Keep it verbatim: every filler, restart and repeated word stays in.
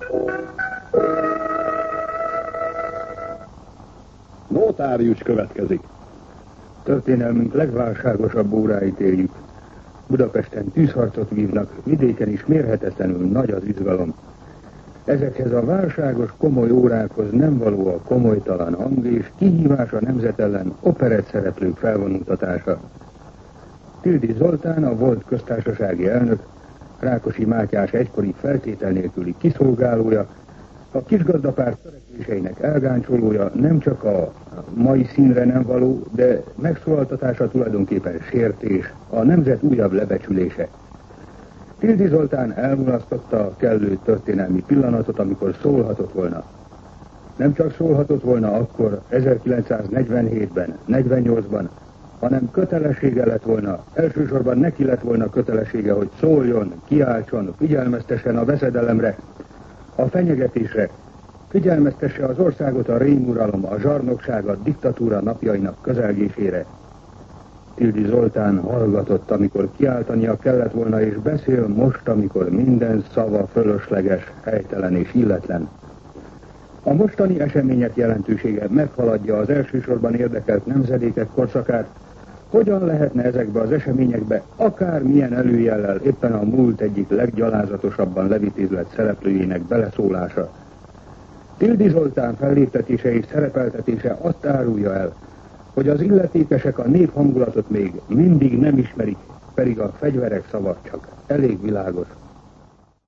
Notárius következik. Történelmünk legválságosabb óráit éljük. Budapesten tűzharcot vívnak, vidéken is mérhetetlenül nagy az izgalom. Ezekhez a válságos, komoly órákhoz nem való a komolytalan hang és kihívás a nemzet ellen operett szereplők felvonultatása. Tildy Zoltán, a volt köztársasági elnök, Rákosi Mátyás egykori feltétel nélküli kiszolgálója, a kisgazdapárt törekvéseinek elgáncsolója nem csak a mai színre nem való, de megszólaltatása tulajdonképpen sértés, a nemzet újabb lebecsülése. Tildy Zoltán elmulasztotta a kellő történelmi pillanatot, amikor szólhatott volna. Nem csak szólhatott volna akkor, ezerkilencszáznegyvenhétben, negyvennyolcban, hanem kötelessége lett volna, elsősorban neki lett volna kötelessége, hogy szóljon, kiáltson, figyelmeztessen a veszedelemre, a fenyegetésre, figyelmeztesse az országot a rémuralom, a zsarnokság, a diktatúra napjainak közelgésére. Tildy Zoltán hallgatott, amikor kiáltania kellett volna, és beszél most, amikor minden szava fölösleges, helytelen és illetlen. A mostani események jelentősége meghaladja az elsősorban érdekelt nemzedékek korszakát. Hogyan lehetne ezekbe az eseményekbe akármilyen előjellel éppen a múlt egyik leggyalázatosabban levitézlett szereplőjének beleszólása? Tildy Zoltán felléptetése és szerepeltetése azt árulja el, hogy az illetékesek a nép hangulatot még mindig nem ismerik, pedig a fegyverek szava csak elég világos.